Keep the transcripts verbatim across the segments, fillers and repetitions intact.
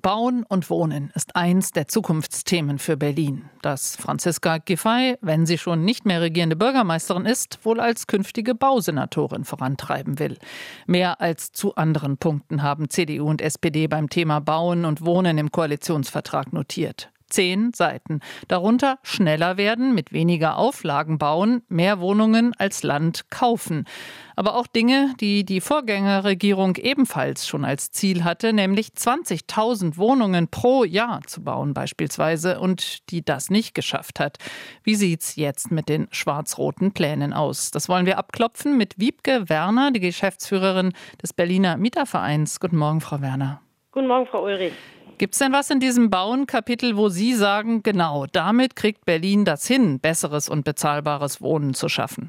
Bauen und Wohnen ist eins der Zukunftsthemen für Berlin, das Franziska Giffey, wenn sie schon nicht mehr regierende Bürgermeisterin ist, wohl als künftige Bausenatorin vorantreiben will. Mehr als zu anderen Punkten haben C D U und S P D beim Thema Bauen und Wohnen im Koalitionsvertrag notiert. Zehn Seiten. Darunter schneller werden, mit weniger Auflagen bauen, mehr Wohnungen als Land kaufen. Aber auch Dinge, die die Vorgängerregierung ebenfalls schon als Ziel hatte, nämlich zwanzigtausend Wohnungen pro Jahr zu bauen beispielsweise und die das nicht geschafft hat. Wie sieht's jetzt mit den schwarz-roten Plänen aus? Das wollen wir abklopfen mit Wiebke Werner, die Geschäftsführerin des Berliner Mietervereins. Guten Morgen, Frau Werner. Guten Morgen, Frau Ulrich. Gibt es denn was in diesem Bauen-Kapitel, wo Sie sagen, genau, damit kriegt Berlin das hin, besseres und bezahlbares Wohnen zu schaffen?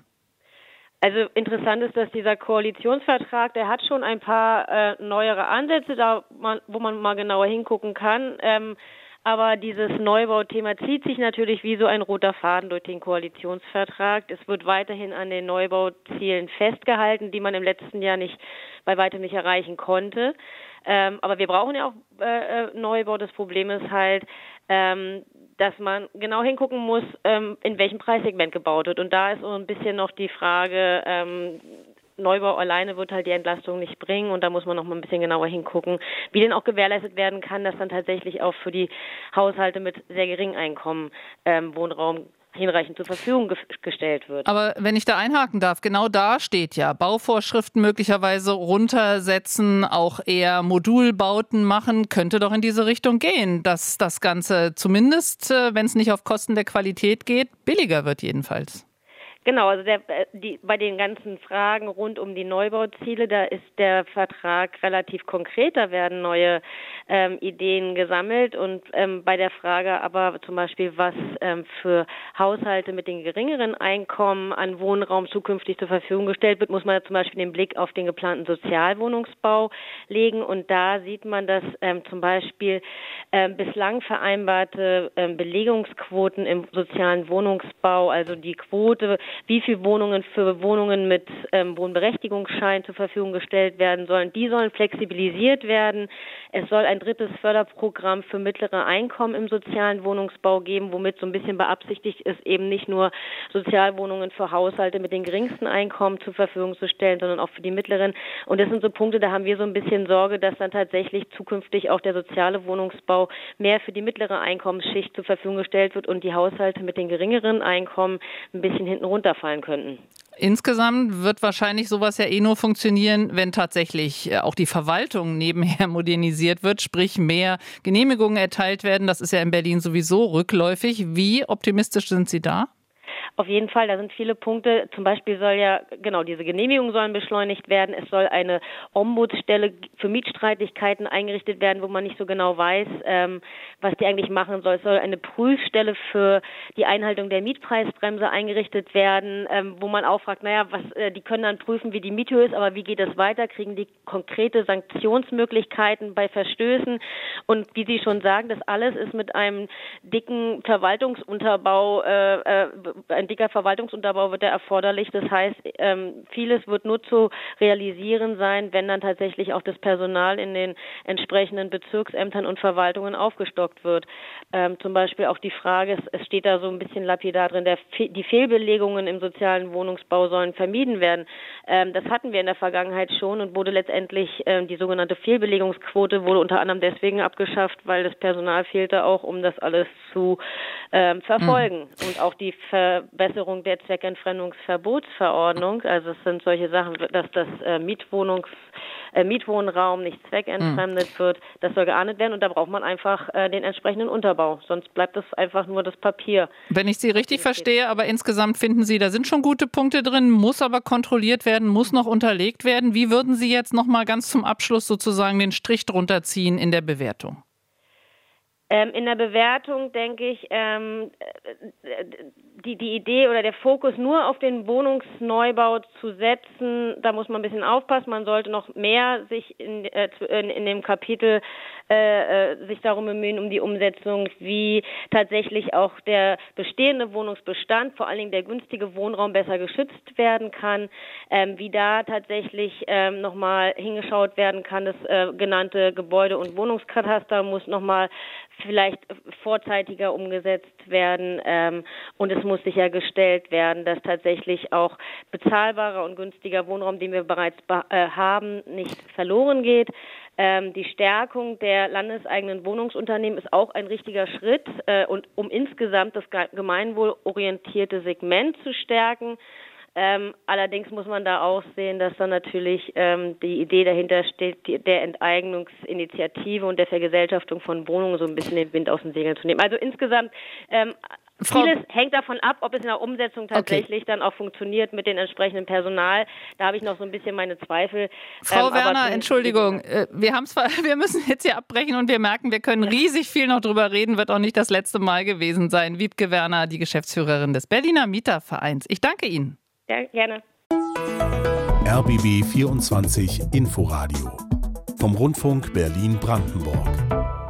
Also interessant ist, dass dieser Koalitionsvertrag, der hat schon ein paar äh, neuere Ansätze, da man, wo man mal genauer hingucken kann. Ähm, aber dieses Neubauthema zieht sich natürlich wie so ein roter Faden durch den Koalitionsvertrag. Es wird weiterhin an den Neubauzielen festgehalten, die man im letzten Jahr nicht bei weitem nicht erreichen konnte. Ähm, aber wir brauchen ja auch äh, Neubau. Das Problem ist halt, ähm, dass man genau hingucken muss, ähm, in welchem Preissegment gebaut wird. Und da ist so ein bisschen noch die Frage, ähm, Neubau alleine wird halt die Entlastung nicht bringen. Und da muss man noch mal ein bisschen genauer hingucken, wie denn auch gewährleistet werden kann, dass dann tatsächlich auch für die Haushalte mit sehr geringem Einkommen ähm, Wohnraum hinreichend zur Verfügung ge- gestellt wird. Aber wenn ich da einhaken darf, genau da steht ja, Bauvorschriften möglicherweise runtersetzen, auch eher Modulbauten machen, könnte doch in diese Richtung gehen, dass das Ganze zumindest, wenn es nicht auf Kosten der Qualität geht, billiger wird jedenfalls. Genau, also der, die, bei den ganzen Fragen rund um die Neubauziele, da ist der Vertrag relativ konkret, da werden neue ähm, Ideen gesammelt und ähm, bei der Frage aber zum Beispiel, was ähm, für Haushalte mit den geringeren Einkommen an Wohnraum zukünftig zur Verfügung gestellt wird, muss man zum Beispiel den Blick auf den geplanten Sozialwohnungsbau legen und da sieht man, dass ähm, zum Beispiel ähm, bislang vereinbarte ähm, Belegungsquoten im sozialen Wohnungsbau, also die Quote, wie viele Wohnungen für Wohnungen mit ähm, Wohnberechtigungsschein zur Verfügung gestellt werden sollen. Die sollen flexibilisiert werden. Es soll ein drittes Förderprogramm für mittlere Einkommen im sozialen Wohnungsbau geben, womit so ein bisschen beabsichtigt ist, eben nicht nur Sozialwohnungen für Haushalte mit den geringsten Einkommen zur Verfügung zu stellen, sondern auch für die mittleren. Und das sind so Punkte, da haben wir so ein bisschen Sorge, dass dann tatsächlich zukünftig auch der soziale Wohnungsbau mehr für die mittlere Einkommensschicht zur Verfügung gestellt wird und die Haushalte mit den geringeren Einkommen ein bisschen hinten runter fallen könnten. Insgesamt wird wahrscheinlich sowas ja eh nur funktionieren, wenn tatsächlich auch die Verwaltung nebenher modernisiert wird, sprich mehr Genehmigungen erteilt werden. Das ist ja in Berlin sowieso rückläufig. Wie optimistisch sind Sie da? Auf jeden Fall, da sind viele Punkte. Zum Beispiel soll ja, genau, diese Genehmigungen sollen beschleunigt werden. Es soll eine Ombudsstelle für Mietstreitigkeiten eingerichtet werden, wo man nicht so genau weiß, ähm, was die eigentlich machen soll. Es soll eine Prüfstelle für die Einhaltung der Mietpreisbremse eingerichtet werden, ähm, wo man auch fragt, naja, was, äh, die können dann prüfen, wie die Miethöhe ist, aber wie geht es weiter? Kriegen die konkrete Sanktionsmöglichkeiten bei Verstößen? Und wie Sie schon sagen, das alles ist mit einem dicken Verwaltungsunterbau äh, äh, ein dicker Verwaltungsunterbau wird da erforderlich. Das heißt, ähm, vieles wird nur zu realisieren sein, wenn dann tatsächlich auch das Personal in den entsprechenden Bezirksämtern und Verwaltungen aufgestockt wird. Ähm, zum Beispiel auch die Frage, es, es steht da so ein bisschen lapidar drin, der, die Fehlbelegungen im sozialen Wohnungsbau sollen vermieden werden. Ähm, das hatten wir in der Vergangenheit schon und wurde letztendlich ähm, die sogenannte Fehlbelegungsquote wurde unter anderem deswegen abgeschafft, weil das Personal fehlte auch, um das alles zu ähm, verfolgen. Mhm. Und auch die Verbesserung der Zweckentfremdungsverbotsverordnung, also es sind solche Sachen, dass das äh, Mietwohnungs, äh, Mietwohnraum nicht zweckentfremdet mhm. wird, das soll geahndet werden und da braucht man einfach äh, den entsprechenden Unterbau, sonst bleibt es einfach nur das Papier. Wenn ich Sie richtig verstehe, aber insgesamt finden Sie, da sind schon gute Punkte drin, muss aber kontrolliert werden, muss noch unterlegt werden. Wie würden Sie jetzt noch mal ganz zum Abschluss sozusagen den Strich drunter ziehen in der Bewertung? Ähm, in der Bewertung denke ich, ähm, die, die Idee oder der Fokus nur auf den Wohnungsneubau zu setzen, da muss man ein bisschen aufpassen. Man sollte noch mehr sich in, äh, in, in dem Kapitel äh, äh, sich darum bemühen, um die Umsetzung, wie tatsächlich auch der bestehende Wohnungsbestand, vor allen Dingen der günstige Wohnraum, besser geschützt werden kann, ähm, wie da tatsächlich ähm, nochmal hingeschaut werden kann. Das äh, genannte Gebäude- und Wohnungskataster muss nochmal vielleicht vorzeitiger umgesetzt werden, ähm, und es muss sichergestellt werden, dass tatsächlich auch bezahlbarer und günstiger Wohnraum, den wir bereits äh, haben, nicht verloren geht. Ähm, die Stärkung der landeseigenen Wohnungsunternehmen ist auch ein richtiger Schritt, äh, und um insgesamt das gemeinwohlorientierte Segment zu stärken. Ähm, allerdings muss man da auch sehen, dass dann natürlich ähm, die Idee dahinter steht, die, der Enteignungsinitiative und der Vergesellschaftung von Wohnungen so ein bisschen den Wind aus den Segeln zu nehmen. Also insgesamt ähm, Frau vieles hängt davon ab, ob es in der Umsetzung tatsächlich okay. dann auch funktioniert mit dem entsprechenden Personal. Da habe ich noch so ein bisschen meine Zweifel. Frau ähm, Werner, Entschuldigung, äh, wir haben zwar, wir müssen jetzt hier abbrechen und wir merken, wir können riesig viel noch drüber reden, wird auch nicht das letzte Mal gewesen sein. Wiebke Werner, die Geschäftsführerin des Berliner Mietervereins. Ich danke Ihnen. Ja, gerne. R B B vierundzwanzig Inforadio vom Rundfunk Berlin-Brandenburg.